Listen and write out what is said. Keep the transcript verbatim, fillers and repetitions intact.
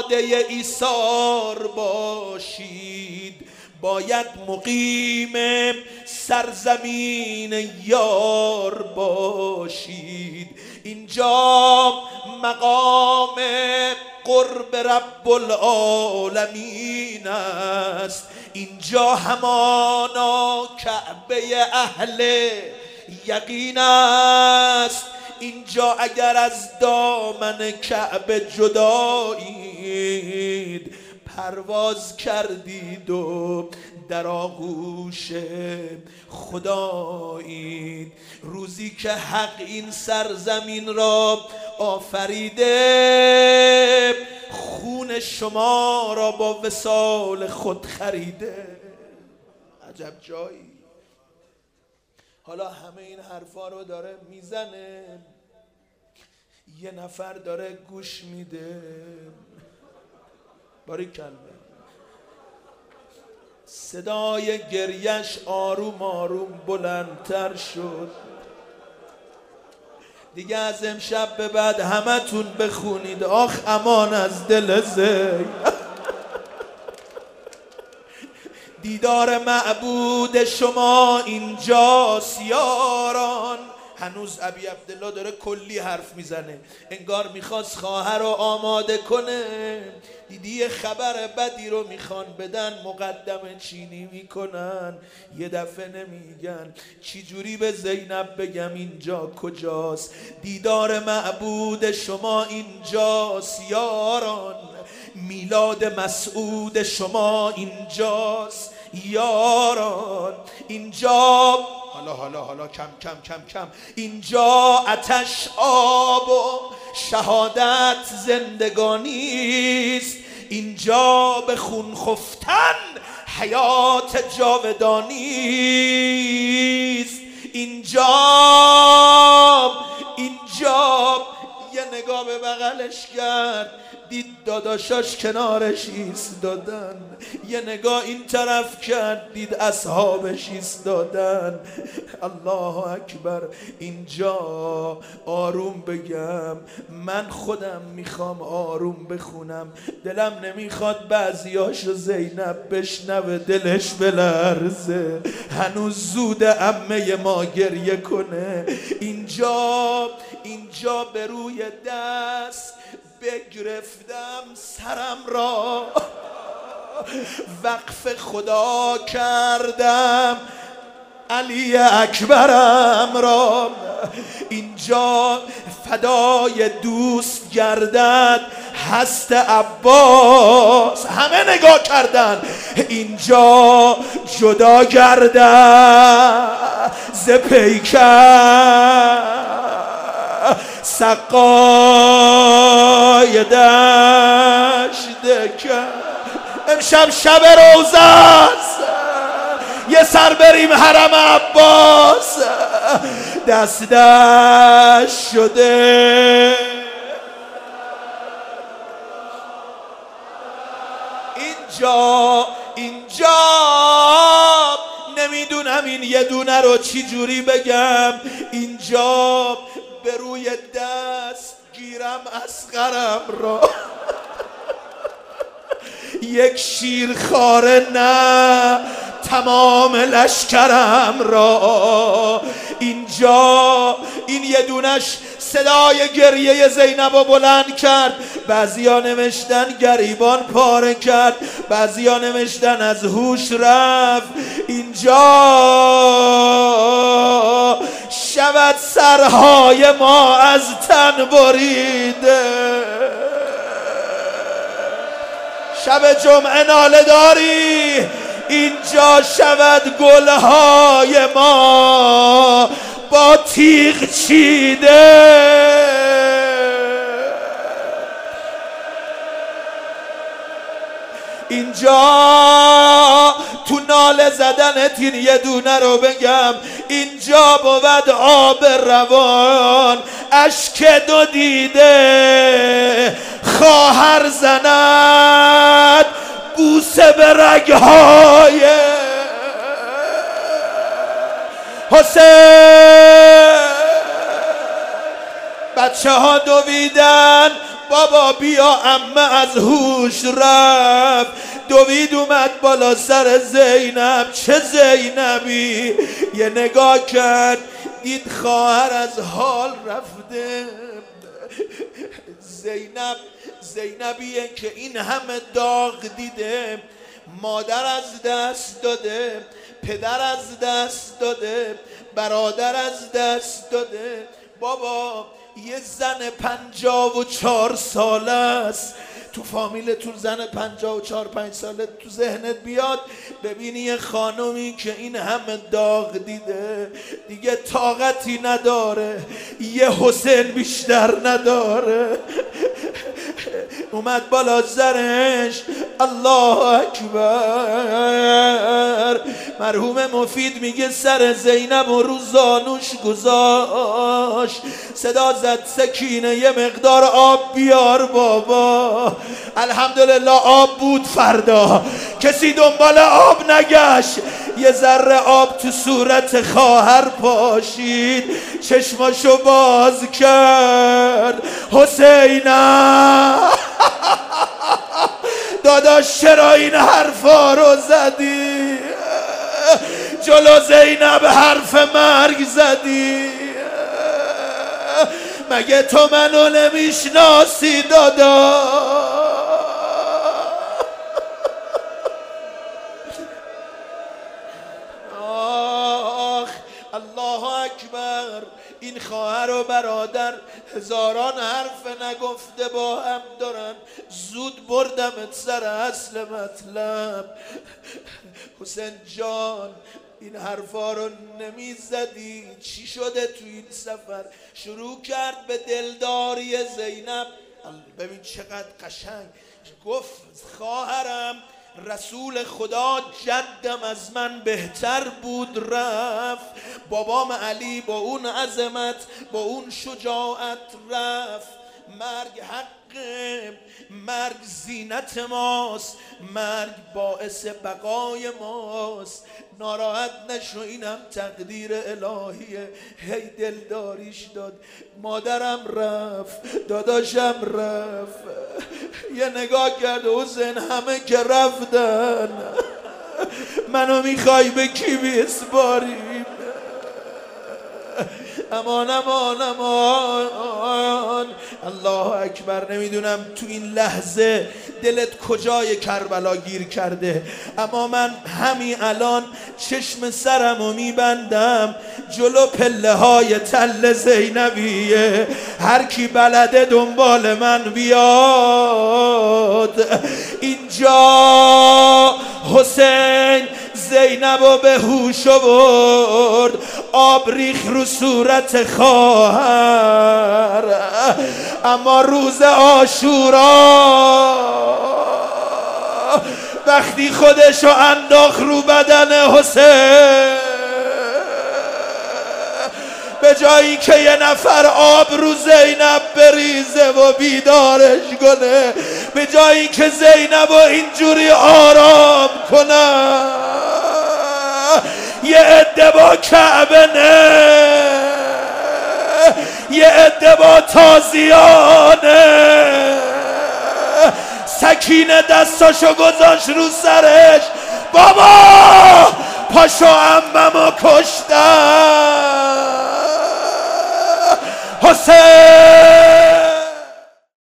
آماده ایثار باشید، باید مقیم سرزمین یار باشید. اینجا مقام قرب رب العالمین است، اینجا همانا کعبه اهل یقین است. اینجا اگر از دامن کعبه جدایید، پرواز کردید و در آغوش خدایید. روزی که حق این سرزمین را آفریده، خون شما را با وصال خود خریده. عجب جایی. حالا همه این حرفا رو داره میزنه، یه نفر داره گوش میده. باریکلا. صدای گریش آروم آروم بلندتر شد. دیگه از امشب به بعد همه تون بخونید آخ امان از دل زی. دیدار معبود شما اینجاست یاران. هنوز ابی عبدالله داره کلی حرف میزنه، انگار میخواست خواهر رو آماده کنه. دیدی خبر بدی رو میخوان بدن، مقدم چینی میکنن، یه دفعه نمیگن. چی جوری به زینب بگم اینجا کجاست؟ دیدار معبود شما اینجاست یاران. میلاد مسعود شما اینجاست یاران. اینجا حالا حالا حالا کم کم کم کم اینجا آتش آب و شهادت زندگانیست. اینجا به خون خفتن حیات جاودانیست. اینجا اینجا یه نگاه به بغلش کرد، دید داداشاش کنارش ایستادن. یه نگاه این طرف کرد، دید اصحابش ایستادن. الله اکبر. اینجا آروم بگم، من خودم میخوام آروم بخونم، دلم نمیخواد بعضیاشو زینب بشنوه دلش بلرزه. هنوز زود عمه ما گریه کنه. اینجا اینجا به روی دست بگرفتم سرم را، وقف خدا کردم علی اکبرم را. اینجا فدای دوست گردد هست عباس. همه نگاه کردن. اینجا جدا گردد ز پیکر سقای دشت کرد. امشب شب روزه است، یه سر بریم حرم عباس. دست دست شده اینجا اینجا نمیدونم این یه دونه رو چی جوری بگم. اینجا به روی دست گیرم اصغرم را، یک شیرخواره نه تمام لشکرم را. اینجا این یه دونش صدای گریه زینب رو بلند کرد. بعضیا نوشتن گریبان پاره کرد، بعضیا نوشتن از هوش رفت. اینجا شود سرهای ما از تن بریده. شب جمعه ناله داری. اینجا شود گلهای ما با تیغ چیده. اینجا تو ناله زدنت این یه دونه رو بگم. اینجا بود آب روان، اشک دو دیده خواهر زند بوسه به رگهای حسین. بچه ها دویدن بابا بیا عمه از هوش رفت، دوید اومد بالا سر زینب. چه زینبی؟ یه نگاه کرد دید خواهر از حال رفته. زینب زینبیه که این همه داغ دیده، مادر از دست داده، پدر از دست داده، برادر از دست داده. بابا یه زن پنجاه و چهار ساله است، تو فامیلتون زن پنجاه و چهار پنج ساله تو ذهنت بیاد، ببینی یه خانومی که این همه داغ دیده دیگه طاقتی نداره، یه حسین بیشتر نداره. اومد بالا سرش، الله اکبر. مرحوم مفید میگه سر زینب و رو زانوش گذاشت، صدا زد سکینه یه مقدار آب بیار بابا. الحمدلله آب بود. فردا کسی دنبال آب نگشت، یه ذره آب تو صورت خواهر پاشید، چشماشو باز کرد. حسینم داداش چرا این حرفا رو زدی؟ جلو زینب حرف مرگ زدی؟ مگه تو منو نمیشناسی دادا؟ آخ الله اکبر. این خواهر و برادر هزاران حرف نگفته با هم دارن. زود بردمت سر اصل مطلب. حسین جان این حرفا رو نمیزدی، چی شده تو این سفر؟ شروع کرد به دلداری زینب. ببین چقدر قشنگ گفت خواهرم رسول خدا جدم از من بهتر بود رفت، بابام علی با اون عظمت با اون شجاعت رفت. مرگ حقه، مرگ زینت ماست، مرگ باعث بقای ماست. ناراحت نشو اینم تقدیر الهیه. هی دلداریش داد. مادرم رفت، داداشم رفت. یه نگاه کرد حسین همه که رفتن، منو میخوای به کی بیسپاریم؟ امان امان امان. الله اکبر. نمیدونم تو این لحظه دلت کجای کربلا گیر کرده، اما من همین الان چشم سرمو میبندم جلو پله های تل زینبیه. هر کی بلده دنبال من بیاد. اینجا حسین زینبو به هوش آورد، آب ریخ رو صورت خواهر. اما روز عاشورا وقتی خودشو انداخت رو بدن حسین، به جایی که یه نفر آب رو زینب بریزه و بیدارش کنه، به جایی که زینب و اینجوری آرام کنه، یه عده با کعبه نه، یه عده با تازیانه. سکینه دستاشو گذاشت رو سرش، بابا پاشو عممو کشتن. حسین